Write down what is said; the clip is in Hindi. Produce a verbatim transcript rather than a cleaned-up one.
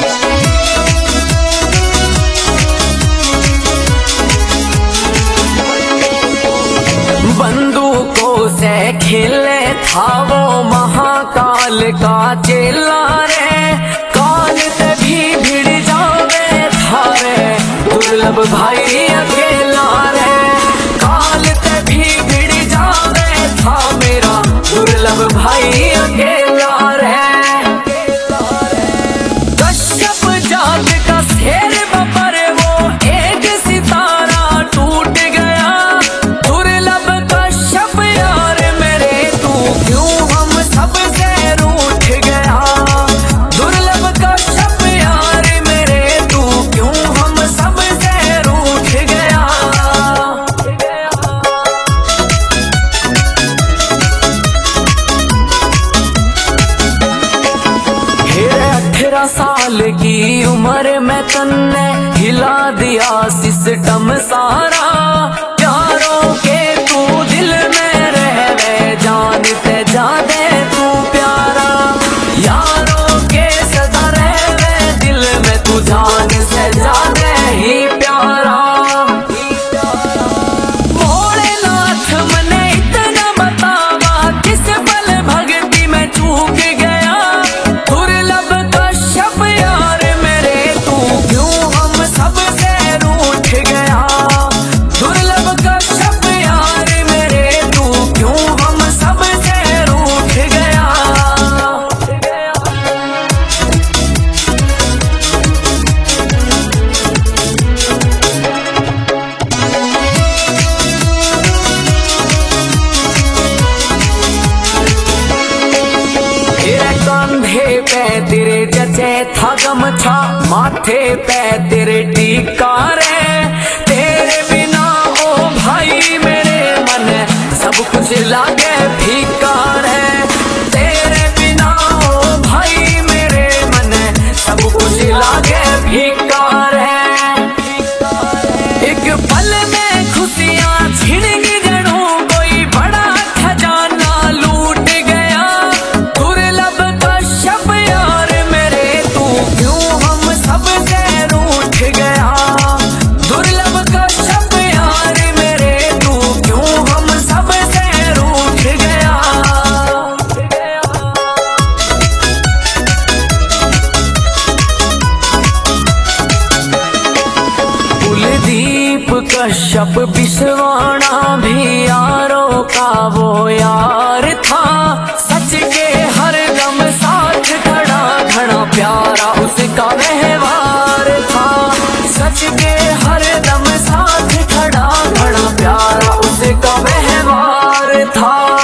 बंदूकों से खेले था वो महाकाल का चेला रे, काल ते भी भिड़ जावे थारे दुर्लभ भाई अकेला रे, काल ते भी भिड़ जावे था मेरा दुर्लभ भाई अकेला रे। कश्यप जात का शेर बपर वो एक सितारा टूट गया, दुर्लभ कश्यप यार मेरे तू क्यों हम सबसे रूठ गया, दुर्लभ कश्यप यार मेरे तू क्यों हम सबसे रूठ गया। अठारह साल की उम्र में तन्ने हिला दिया सिस्टम सारा, प्यारों के तू दिल में रहवे जानते जादे तू प्यारा, यारों के सदा रहवे दिल में तू जान से जादे ही प्यारा। भोलेनाथ मने इतना बतावा किस पल भक्ति में चूक गया, दुर्लभ कश्यप यार मेरे तू क्यों हम सबसे रूठ गया, दुर्लभ कश्यप यार मेरे तू क्यों हम सबसे रूठ गया। तेरे कंधे पे तेरे जचे था गमछा, माथे पे तेरे टीका रे, तेरे बिना ओ भाई मेरे मन सब कुछ लागे फीका रे, तेरे बिना ओ भाई मेरे मन सब कुछ लागे फीका रे। एक पल में खुशियां छिन गिरणू कोई बड़ा खजाना लूट गया, दुर्लभ कश्यप यार मेरे तू क्यों हम सबसे रूठ गया, दुर्लभ कश्यप यार मेरे तू क्यों हम सबसे रूठ गया। कुलदीप कश्यप बिसवाना भी यारों का वो यार था, सच के हर दम साथ खड़ा घना प्यारा उसका व्यवहार था, सच के हर दम साथ खड़ा घना प्यारा उसका व्यवहार था।